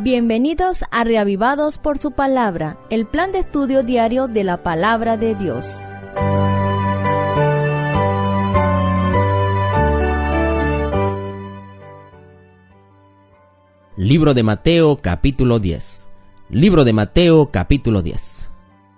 Bienvenidos a Reavivados por su Palabra, el plan de estudio diario de la Palabra de Dios. Libro de Mateo, capítulo 10. Libro de Mateo, capítulo 10.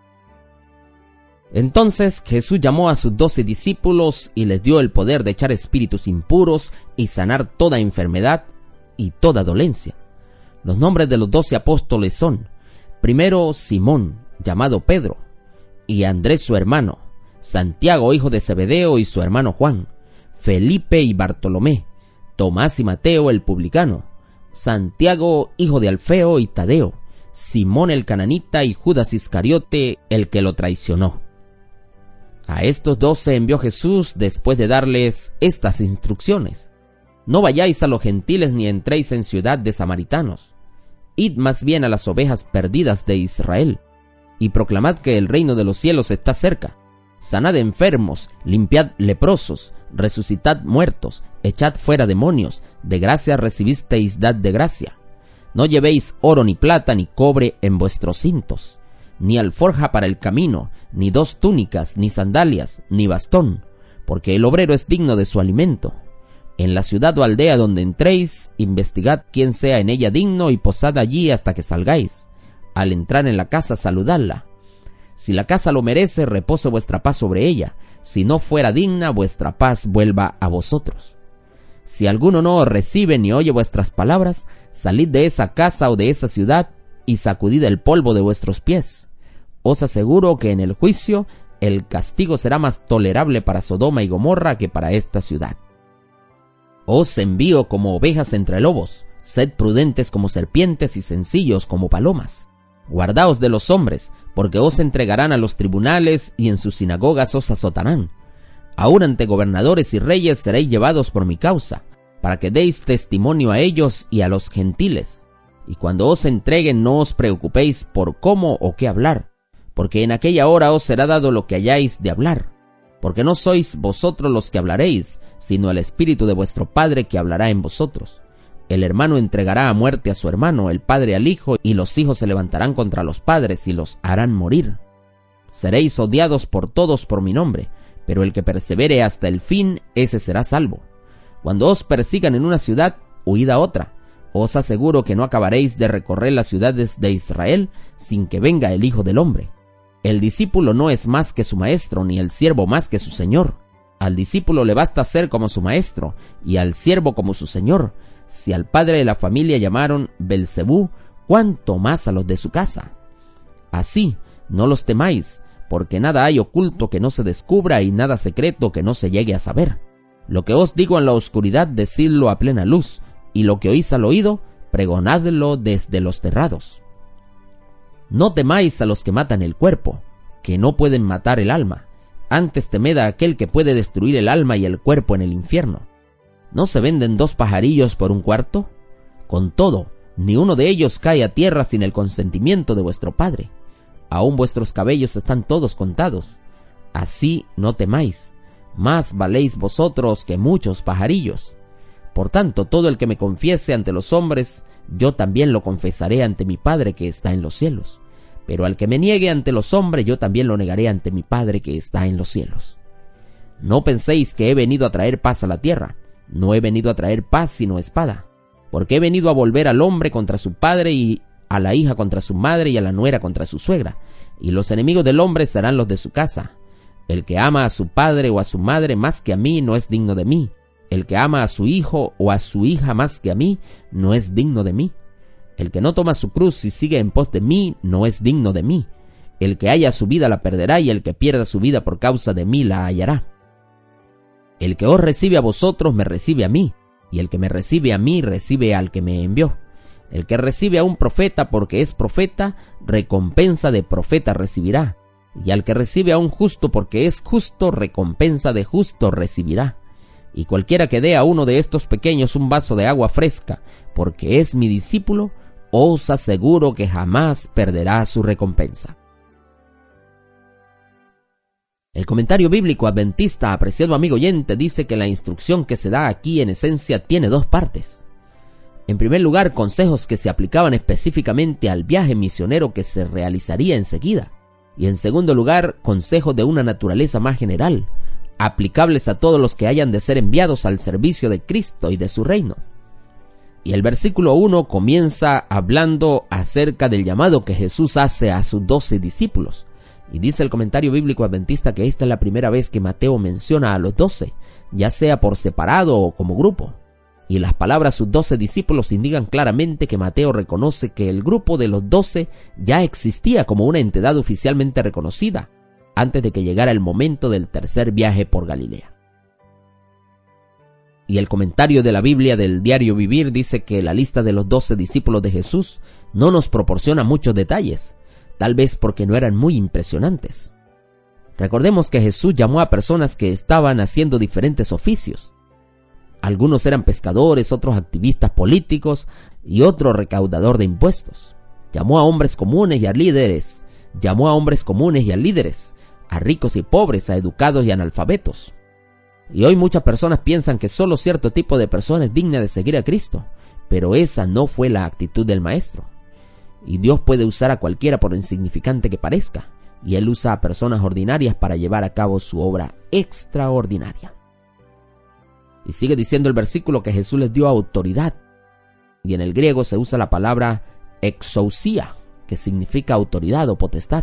Entonces Jesús llamó a sus 12 discípulos y les dio el poder de echar espíritus impuros y sanar toda enfermedad y toda dolencia. Los nombres de los 12 apóstoles son: primero Simón, llamado Pedro, y Andrés su hermano, Santiago hijo de Zebedeo y su hermano Juan, Felipe y Bartolomé, Tomás y Mateo el publicano, Santiago hijo de Alfeo y Tadeo, Simón el cananita y Judas Iscariote el que lo traicionó. A estos 12 envió Jesús después de darles estas instrucciones: no vayáis a los gentiles ni entréis en ciudad de samaritanos. Id más bien a las ovejas perdidas de Israel, y proclamad que el reino de los cielos está cerca. Sanad enfermos, limpiad leprosos, resucitad muertos, echad fuera demonios, de gracia recibisteis, dad de gracia. No llevéis oro ni plata ni cobre en vuestros cintos, ni alforja para el camino, ni 2 túnicas, ni sandalias, ni bastón, porque el obrero es digno de su alimento. En la ciudad o aldea donde entréis, investigad quién sea en ella digno y posad allí hasta que salgáis. Al entrar en la casa, saludadla. Si la casa lo merece, repose vuestra paz sobre ella. Si no fuera digna, vuestra paz vuelva a vosotros. Si alguno no os recibe ni oye vuestras palabras, salid de esa casa o de esa ciudad y sacudid el polvo de vuestros pies. Os aseguro que en el juicio el castigo será más tolerable para Sodoma y Gomorra que para esta ciudad. Os envío como ovejas entre lobos, sed prudentes como serpientes y sencillos como palomas. Guardaos de los hombres, porque os entregarán a los tribunales y en sus sinagogas os azotarán. Aún ante gobernadores y reyes seréis llevados por mi causa, para que deis testimonio a ellos y a los gentiles. Y cuando os entreguen no os preocupéis por cómo o qué hablar, porque en aquella hora os será dado lo que hayáis de hablar. Porque no sois vosotros los que hablaréis, sino el Espíritu de vuestro Padre que hablará en vosotros. El hermano entregará a muerte a su hermano, el padre al hijo, y los hijos se levantarán contra los padres y los harán morir. Seréis odiados por todos por mi nombre, pero el que persevere hasta el fin, ese será salvo. Cuando os persigan en una ciudad, huid a otra. Os aseguro que no acabaréis de recorrer las ciudades de Israel sin que venga el Hijo del Hombre. El discípulo no es más que su maestro, ni el siervo más que su señor. Al discípulo le basta ser como su maestro, y al siervo como su señor. Si al padre de la familia llamaron Belzebú, ¿cuánto más a los de su casa? Así, no los temáis, porque nada hay oculto que no se descubra y nada secreto que no se llegue a saber. Lo que os digo en la oscuridad, decidlo a plena luz, y lo que oís al oído, pregonadlo desde los terrados. No temáis a los que matan el cuerpo, que no pueden matar el alma. Antes temed a aquel que puede destruir el alma y el cuerpo en el infierno. ¿No se venden 2 pajarillos por 1 cuarto? Con todo, ni uno de ellos cae a tierra sin el consentimiento de vuestro Padre. Aún vuestros cabellos están todos contados. Así no temáis, más valéis vosotros que muchos pajarillos. Por tanto, todo el que me confiese ante los hombres, yo también lo confesaré ante mi Padre que está en los cielos. Pero al que me niegue ante los hombres, yo también lo negaré ante mi Padre que está en los cielos. No penséis que he venido a traer paz a la tierra. No he venido a traer paz sino espada. Porque he venido a volver al hombre contra su padre, y a la hija contra su madre, y a la nuera contra su suegra. Y los enemigos del hombre serán los de su casa. El que ama a su padre o a su madre más que a mí no es digno de mí. El que ama a su hijo o a su hija más que a mí no es digno de mí. El que no toma su cruz y sigue en pos de mí no es digno de mí. El que haya su vida la perderá, y el que pierda su vida por causa de mí la hallará. El que os recibe a vosotros me recibe a mí, y el que me recibe a mí recibe al que me envió. El que recibe a un profeta porque es profeta, recompensa de profeta recibirá. Y al que recibe a un justo porque es justo, recompensa de justo recibirá. Y cualquiera que dé a uno de estos pequeños un vaso de agua fresca, porque es mi discípulo, os aseguro que jamás perderá su recompensa. El comentario bíblico adventista, apreciado amigo oyente, dice que la instrucción que se da aquí en esencia tiene 2 partes. En primer lugar, consejos que se aplicaban específicamente al viaje misionero que se realizaría enseguida. Y en segundo lugar, consejos de una naturaleza más general, aplicables a todos los que hayan de ser enviados al servicio de Cristo y de su reino. Y el versículo 1 comienza hablando acerca del llamado que Jesús hace a sus 12 discípulos. Y dice el comentario bíblico adventista que esta es la primera vez que Mateo menciona a los 12, ya sea por separado o como grupo. Y las palabras sus 12 discípulos indican claramente que Mateo reconoce que el grupo de los 12 ya existía como una entidad oficialmente reconocida, antes de que llegara el momento del tercer viaje por Galilea. Y el comentario de la Biblia del Diario Vivir dice que la lista de los 12 discípulos de Jesús no nos proporciona muchos detalles, tal vez porque no eran muy impresionantes. Recordemos que Jesús llamó a personas que estaban haciendo diferentes oficios. Algunos eran pescadores, otros activistas políticos y otro recaudador de impuestos. Llamó a hombres comunes y a líderes. A ricos y pobres, a educados y analfabetos. Y hoy muchas personas piensan que solo cierto tipo de persona es digna de seguir a Cristo, pero esa no fue la actitud del Maestro. Y Dios puede usar a cualquiera por insignificante que parezca, y Él usa a personas ordinarias para llevar a cabo su obra extraordinaria. Y sigue diciendo el versículo que Jesús les dio autoridad, y en el griego se usa la palabra exousia, que significa autoridad o potestad.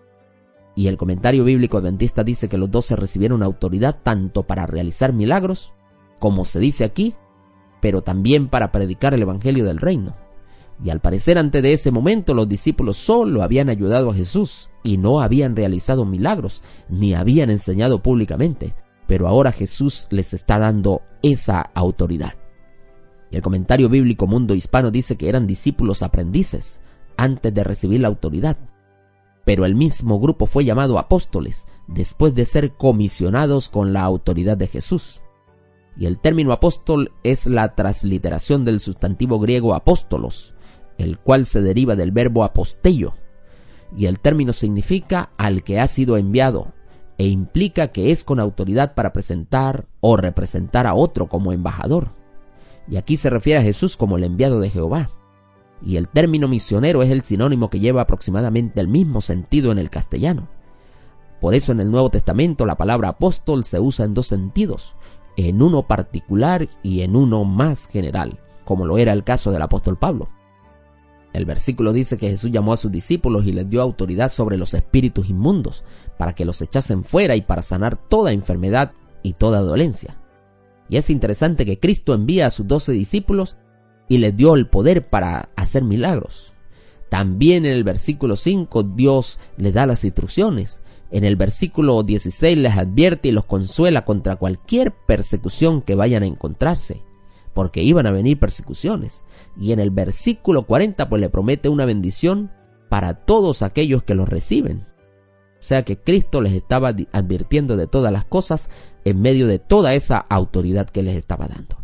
Y el comentario bíblico adventista dice que los 12 recibieron autoridad tanto para realizar milagros, como se dice aquí, pero también para predicar el evangelio del reino. Y al parecer antes de ese momento los discípulos solo habían ayudado a Jesús y no habían realizado milagros, ni habían enseñado públicamente, pero ahora Jesús les está dando esa autoridad. Y el comentario bíblico Mundo Hispano dice que eran discípulos aprendices antes de recibir la autoridad. Pero el mismo grupo fue llamado apóstoles después de ser comisionados con la autoridad de Jesús. Y el término apóstol es la transliteración del sustantivo griego apóstolos, el cual se deriva del verbo apostello. Y el término significa al que ha sido enviado, e implica que es con autoridad para presentar o representar a otro como embajador. Y aquí se refiere a Jesús como el enviado de Jehová. Y el término misionero es el sinónimo que lleva aproximadamente el mismo sentido en el castellano. Por eso en el Nuevo Testamento la palabra apóstol se usa en dos sentidos, en uno particular y en uno más general, como lo era el caso del apóstol Pablo. El versículo dice que Jesús llamó a sus discípulos y les dio autoridad sobre los espíritus inmundos, para que los echasen fuera y para sanar toda enfermedad y toda dolencia. Y es interesante que Cristo envía a sus 12 discípulos y les dio el poder para hacer milagros. También en el versículo 5 Dios les da las instrucciones. En el versículo 16 les advierte y los consuela contra cualquier persecución que vayan a encontrarse, porque iban a venir persecuciones. Y en el versículo 40 pues le promete una bendición para todos aquellos que los reciben. O sea que Cristo les estaba advirtiendo de todas las cosas en medio de toda esa autoridad que les estaba dando.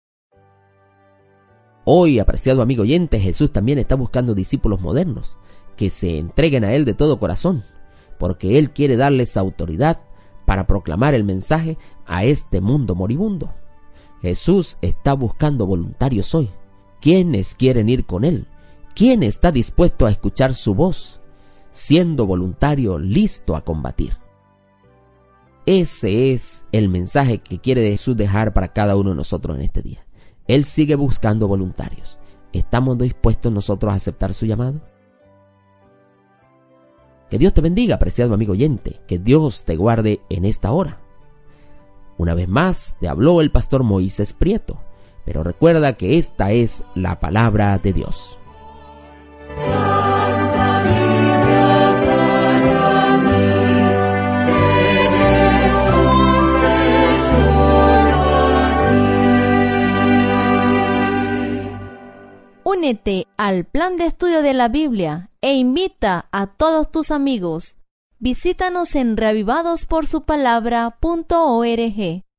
Hoy, apreciado amigo oyente, Jesús también está buscando discípulos modernos que se entreguen a Él de todo corazón, porque Él quiere darles autoridad para proclamar el mensaje a este mundo moribundo. Jesús está buscando voluntarios hoy. ¿Quiénes quieren ir con Él? ¿Quién está dispuesto a escuchar su voz, siendo voluntario, listo a combatir? Ese es el mensaje que quiere Jesús dejar para cada uno de nosotros en este día. Él sigue buscando voluntarios. ¿Estamos dispuestos nosotros a aceptar su llamado? Que Dios te bendiga, apreciado amigo oyente. Que Dios te guarde en esta hora. Una vez más te habló el pastor Moisés Prieto, pero recuerda que esta es la palabra de Dios. Únete al plan de estudio de la Biblia e invita a todos tus amigos. Visítanos en reavivadosporsupalabra.org.